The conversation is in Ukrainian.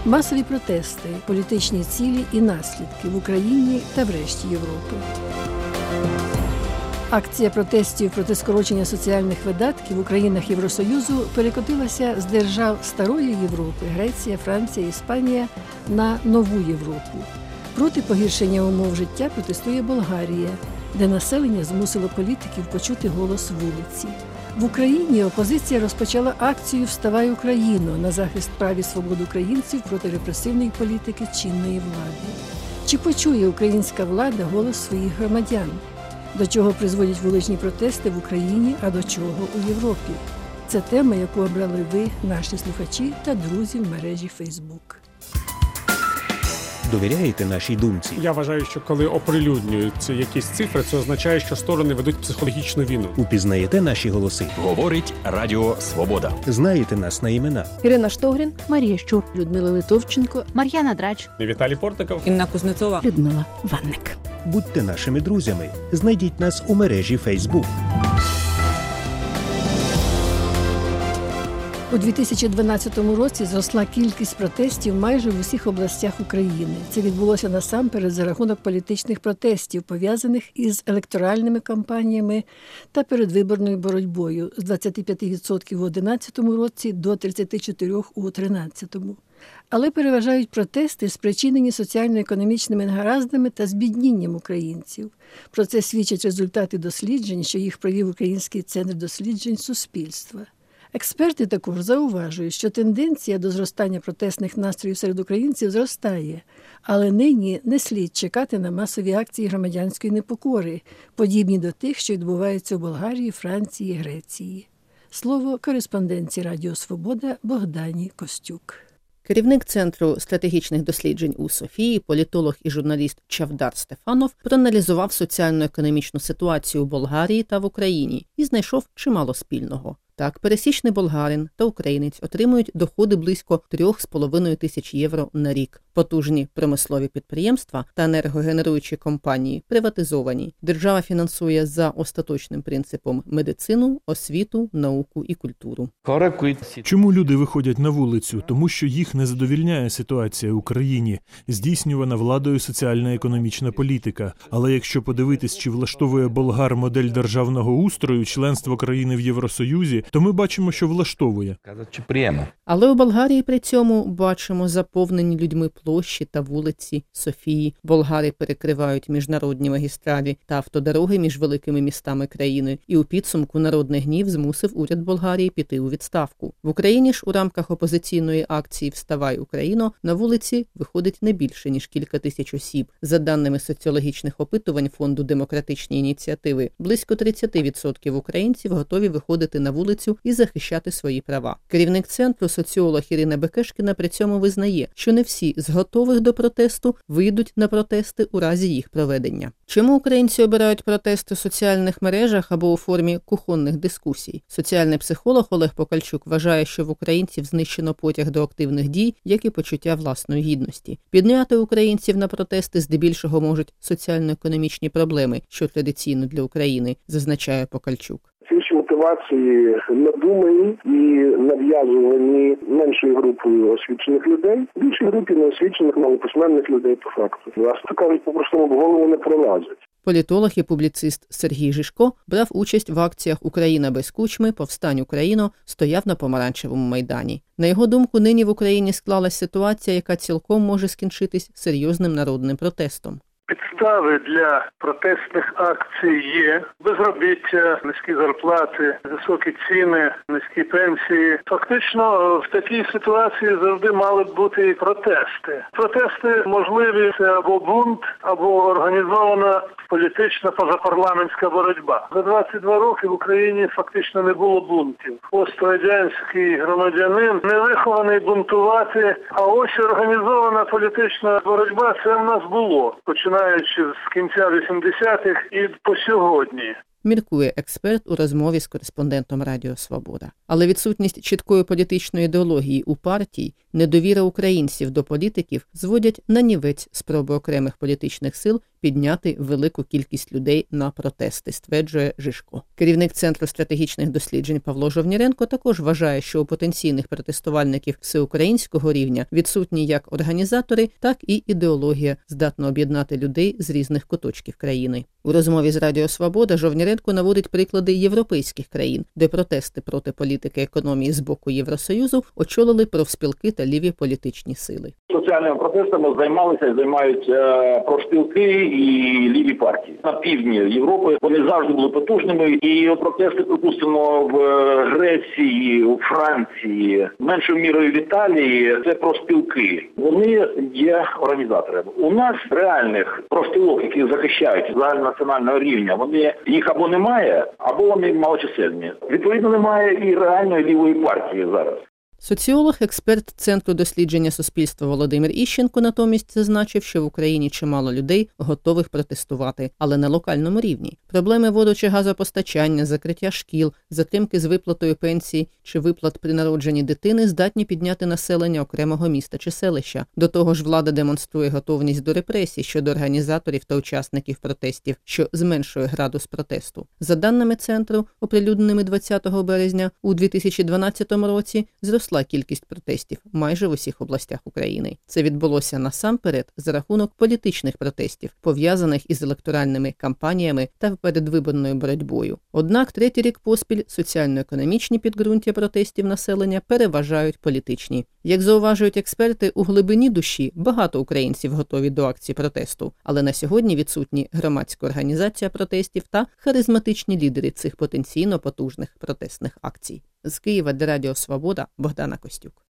Масові протести, політичні цілі і наслідки в Україні та в решті Європи. Акція протестів проти скорочення соціальних видатків у країнах Євросоюзу перекотилася з держав Старої Європи – Греція, Франція, Іспанія – на Нову Європу. Проти погіршення умов життя протестує Болгарія, де населення змусило політиків почути голос вулиці. В Україні опозиція розпочала акцію «Вставай, Україно!» на захист прав і свобод українців проти репресивної політики чинної влади. Чи почує українська влада голос своїх громадян? До чого призводять вуличні протести в Україні, а до чого у Європі? Це тема, яку обрали ви, наші слухачі та друзі в мережі Facebook. Довіряєте нашій думці? Я вважаю, що коли оприлюднюються якісь цифри, це означає, що сторони ведуть психологічну війну. Упізнаєте наші голоси? Говорить Радіо Свобода. Знаєте нас на імена? Ірина Штогрін, Марія Щур, Людмила Литовченко, Мар'яна Драч, Віталій Портников, Інна Кузнецова, Людмила Ванник. Будьте нашими друзями. Знайдіть нас у мережі Facebook. У 2012 році зросла кількість протестів майже в усіх областях України. Це відбулося насамперед за рахунок політичних протестів, пов'язаних із електоральними кампаніями та передвиборною боротьбою з 25% у 2011 році до 34% у 2013. Але переважають протести, спричинені соціально-економічними негараздами та збіднінням українців. Про це свідчать результати досліджень, що їх провів Український центр досліджень суспільства. Експерти також зауважують, що тенденція до зростання протестних настроїв серед українців зростає, але нині не слід чекати на масові акції громадянської непокори, подібні до тих, що відбуваються у Болгарії, Франції, Греції. Слово кореспондентці Радіо Свобода Богдані Костюк. Керівник Центру стратегічних досліджень у Софії, політолог і журналіст Чавдар Стефанов проаналізував соціально-економічну ситуацію у Болгарії та в Україні і знайшов чимало спільного. Так, пересічний болгарин та українець отримують доходи близько 3,5 тисяч євро на рік. Потужні промислові підприємства та енергогенеруючі компанії приватизовані. Держава фінансує за остаточним принципом медицину, освіту, науку і культуру. Чому люди виходять на вулицю? Тому що їх не задовільняє ситуація в Україні, здійснювана владою соціально-економічна політика. Але якщо подивитись, чи влаштовує болгар модель державного устрою, членство країни в Євросоюзі, то ми бачимо, що влаштовує. Але у Болгарії при цьому бачимо заповнені людьми площі та вулиці Софії. Болгари перекривають міжнародні магістралі та автодороги між великими містами країни. І у підсумку народний гнів змусив уряд Болгарії піти у відставку. В Україні ж у рамках опозиційної акції «Вставай, Україно!» на вулиці виходить не більше, ніж кілька тисяч осіб. За даними соціологічних опитувань Фонду демократичні ініціативи, близько 30% українців готові виходити на вулицю і захищати свої права. Керівник центру, соціолог Ірина Бекешкіна, при цьому визнає, що не всі з готових до протесту вийдуть на протести у разі їх проведення. Чому українці обирають протести в соціальних мережах або у формі кухонних дискусій? Соціальний психолог Олег Покальчук вважає, що в українців знищено потяг до активних дій, як і почуття власної гідності. Підняти українців на протести здебільшого можуть соціально-економічні проблеми, що традиційно для України, зазначає Покальчук. Ці мотивації надумані і нав'язувані меншою групою освічених людей, більшій групі неосвічених, малописьменних людей по факту. Власне кажуть, по-простому в голову не пролазить. Політолог і публіцист Сергій Жишко брав участь в акціях «Україна без кучми», «Повстань Україно», стояв на Помаранчевому майдані. На його думку, нині в Україні склалась ситуація, яка цілком може скінчитись серйозним народним протестом. Підстави для протестних акцій є. Безробіття, низькі зарплати, високі ціни, низькі пенсії. Фактично в такій ситуації завжди мали б бути і протести. Протести можливі це або бунт, або організована політична позапарламентська боротьба. За 22 роки в Україні фактично не було бунтів. Пострадянський громадянин не вихований бунтувати, а ось організована політична боротьба – це в нас було, починаючи з кінця 80-х і по сьогодні. міркує експерт у розмові з кореспондентом Радіо Свобода. Але відсутність чіткої політичної ідеології у партії, недовіра українців до політиків зводять нанівець спроби окремих політичних сил підняти велику кількість людей на протести, стверджує Жишко. Керівник Центру стратегічних досліджень Павло Жовніренко також вважає, що у потенційних протестувальників всеукраїнського рівня відсутні як організатори, так і ідеологія, здатна об'єднати людей з різних куточків країни. У розмові з Радіо Свобода Жовніренко наводить приклади європейських країн, де протести проти політики економії з боку Євросоюзу очолили профспілки та ліві політичні сили. Соціальними протестами займалися і займають профспілки і ліві партії. На півдні Європи вони завжди були потужними, і протести, припустимо, в Греції, у Франції, меншою мірою в Італії – це профспілки. Вони є організаторами. У нас реальних профспілок, які захищають загальнонаціонального рівня, їх або немає, або вони малочисельні. Відповідно, немає і реальної лівої партії зараз. Соціолог, експерт Центру дослідження суспільства Володимир Іщенко натомість зазначив, що в Україні чимало людей готових протестувати, але на локальному рівні. Проблеми воду- чи газопостачання, закриття шкіл, затримки з виплатою пенсії чи виплат при народженні дитини здатні підняти населення окремого міста чи селища. До того ж, влада демонструє готовність до репресій щодо організаторів та учасників протестів, що зменшує градус протесту. За даними Центру, оприлюдненими 20 березня, у 2012 році зросла кількість протестів майже в усіх областях України. Це відбулося насамперед за рахунок політичних протестів, пов'язаних із електоральними кампаніями та передвиборною боротьбою. Однак третій рік поспіль соціально-економічні підґрунтя протестів населення переважають політичні. Як зауважують експерти, у глибині душі багато українців готові до акцій протесту, але на сьогодні відсутні громадська організація протестів та харизматичні лідери цих потенційно потужних протестних акцій. З Києва для Радіо Свобода Богдана Костюк.